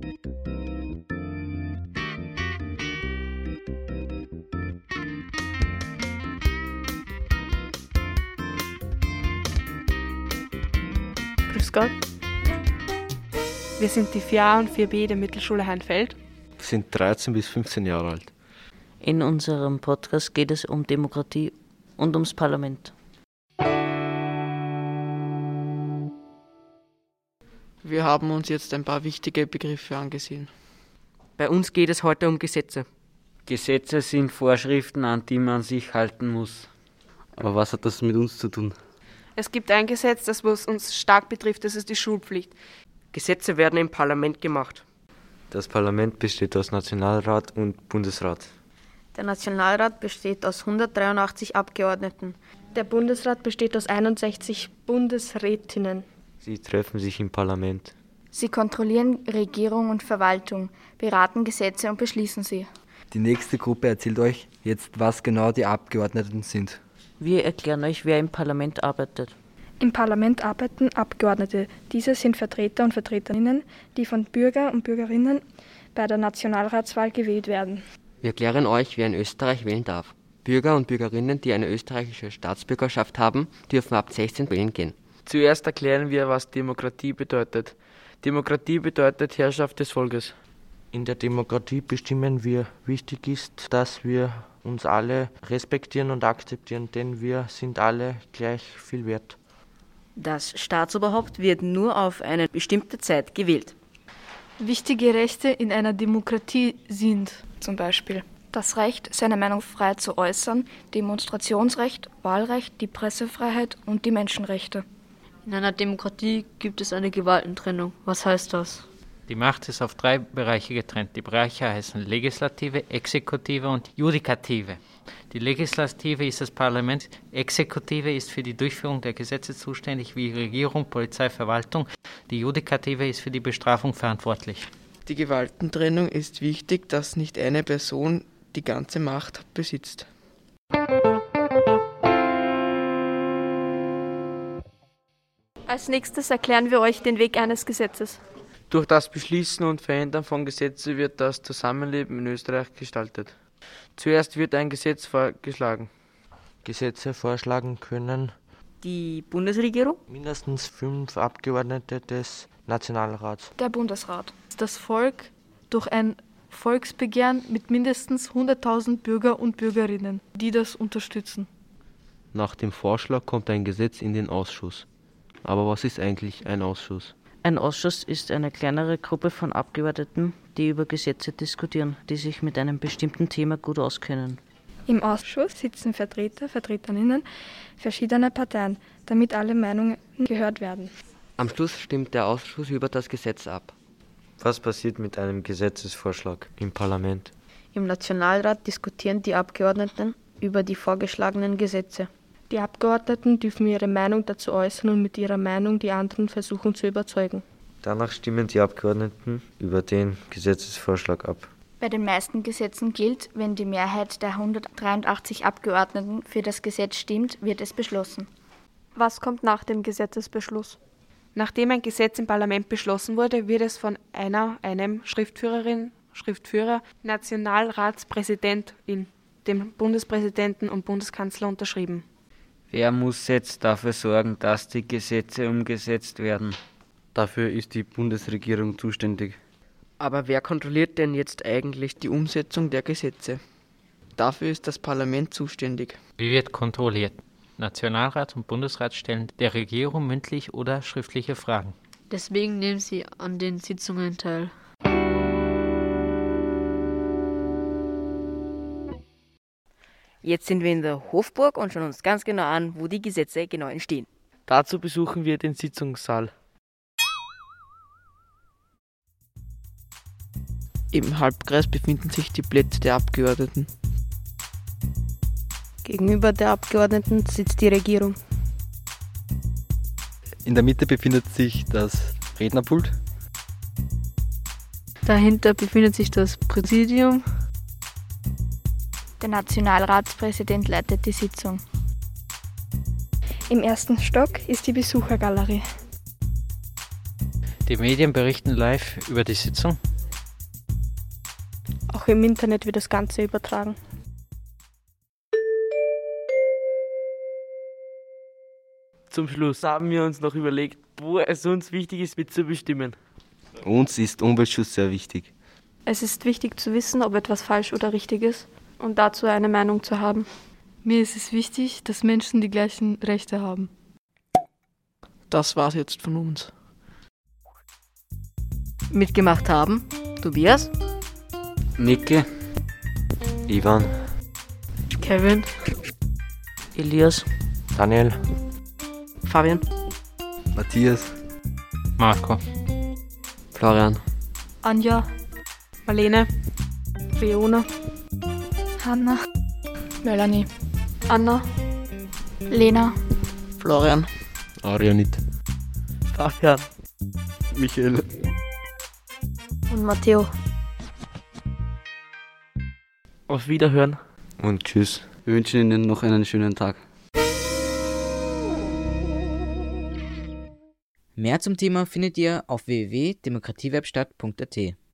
Grüß Gott. Wir sind die 4a und 4b der Mittelschule Heinfeld. Wir sind 13 bis 15 Jahre alt. In unserem Podcast geht es um Demokratie und ums Parlament. Wir haben uns jetzt ein paar wichtige Begriffe angesehen. Bei uns geht es heute um Gesetze. Gesetze sind Vorschriften, an die man sich halten muss. Aber was hat das mit uns zu tun? Es gibt ein Gesetz, das uns stark betrifft, das ist die Schulpflicht. Gesetze werden im Parlament gemacht. Das Parlament besteht aus Nationalrat und Bundesrat. Der Nationalrat besteht aus 183 Abgeordneten. Der Bundesrat besteht aus 61 Bundesrätinnen. Sie treffen sich im Parlament. Sie kontrollieren Regierung und Verwaltung, beraten Gesetze und beschließen sie. Die nächste Gruppe erzählt euch jetzt, was genau die Abgeordneten sind. Wir erklären euch, wer im Parlament arbeitet. Im Parlament arbeiten Abgeordnete. Diese sind Vertreter und Vertreterinnen, die von Bürger und Bürgerinnen bei der Nationalratswahl gewählt werden. Wir erklären euch, wer in Österreich wählen darf. Bürger und Bürgerinnen, die eine österreichische Staatsbürgerschaft haben, dürfen ab 16 wählen gehen. Zuerst erklären wir, was Demokratie bedeutet. Demokratie bedeutet Herrschaft des Volkes. In der Demokratie bestimmen wir. Wichtig ist, dass wir uns alle respektieren und akzeptieren, denn wir sind alle gleich viel wert. Das Staatsoberhaupt wird nur auf eine bestimmte Zeit gewählt. Wichtige Rechte in einer Demokratie sind zum Beispiel das Recht, seine Meinung frei zu äußern, Demonstrationsrecht, Wahlrecht, die Pressefreiheit und die Menschenrechte. In einer Demokratie gibt es eine Gewaltentrennung. Was heißt das? Die Macht ist auf 3 Bereiche getrennt. Die Bereiche heißen Legislative, Exekutive und Judikative. Die Legislative ist das Parlament, Exekutive ist für die Durchführung der Gesetze zuständig, wie Regierung, Polizei, Verwaltung. Die Judikative ist für die Bestrafung verantwortlich. Die Gewaltentrennung ist wichtig, dass nicht eine Person die ganze Macht besitzt. Als nächstes erklären wir euch den Weg eines Gesetzes. Durch das Beschließen und Verändern von Gesetzen wird das Zusammenleben in Österreich gestaltet. Zuerst wird ein Gesetz vorgeschlagen. Gesetze vorschlagen können Die Bundesregierung, mindestens 5 Abgeordnete des Nationalrats. Der Bundesrat. Das Volk durch ein Volksbegehren mit mindestens 100.000 Bürger und Bürgerinnen, die das unterstützen. Nach dem Vorschlag kommt ein Gesetz in den Ausschuss. Aber was ist eigentlich ein Ausschuss? ein Ausschuss ist eine kleinere Gruppe von Abgeordneten, die über Gesetze diskutieren, die sich mit einem bestimmten Thema gut auskennen. Im Ausschuss sitzen Vertreterinnen verschiedener Parteien, damit alle Meinungen gehört werden. Am Schluss stimmt der Ausschuss über das Gesetz ab. Was passiert mit einem Gesetzesvorschlag im Parlament? Im Nationalrat diskutieren die Abgeordneten über die vorgeschlagenen Gesetze. Die Abgeordneten dürfen ihre Meinung dazu äußern und mit ihrer Meinung die anderen versuchen zu überzeugen. Danach stimmen die Abgeordneten über den Gesetzesvorschlag ab. Bei den meisten Gesetzen gilt, wenn die Mehrheit der 183 Abgeordneten für das Gesetz stimmt, wird es beschlossen. Was kommt nach dem Gesetzesbeschluss? Nachdem ein Gesetz im Parlament beschlossen wurde, wird es von einem Schriftführer, Nationalratspräsidentin, dem Bundespräsidenten und Bundeskanzler unterschrieben. Wer muss jetzt dafür sorgen, dass die Gesetze umgesetzt werden? Dafür ist die Bundesregierung zuständig. Aber wer kontrolliert denn jetzt eigentlich die Umsetzung der Gesetze? Dafür ist das Parlament zuständig. Wie wird kontrolliert? Nationalrat und Bundesrat stellen der Regierung mündlich oder schriftliche Fragen. Deswegen nehmen sie an den Sitzungen teil. Jetzt sind wir in der Hofburg und schauen uns ganz genau an, wo die Gesetze genau entstehen. Dazu besuchen wir den Sitzungssaal. Im Halbkreis befinden sich die Plätze der Abgeordneten. Gegenüber der Abgeordneten sitzt die Regierung. In der Mitte befindet sich das Rednerpult. Dahinter befindet sich das Präsidium. Der Nationalratspräsident leitet die Sitzung. Im ersten Stock ist die Besuchergalerie. Die Medien berichten live über die Sitzung. Auch im Internet wird das Ganze übertragen. Zum Schluss haben wir uns noch überlegt, wo es uns wichtig ist, mitzubestimmen. Uns ist Umweltschutz sehr wichtig. Es ist wichtig zu wissen, ob etwas falsch oder richtig ist und dazu eine Meinung zu haben. Mir ist es wichtig, dass Menschen die gleichen Rechte haben. Das war's jetzt von uns. Mitgemacht haben Tobias, Niki, Ivan, Kevin, Elias, Daniel, Fabian, Matthias, Marco, Florian, Anja, Marlene, Leona, Hanna, Melanie, Anna, Lena, Florian, Arianit, Fabian, Michael und Matteo. Auf Wiederhören. und tschüss. Wir wünschen Ihnen noch einen schönen Tag. Mehr zum Thema findet ihr auf www.demokratiewebstadt.at.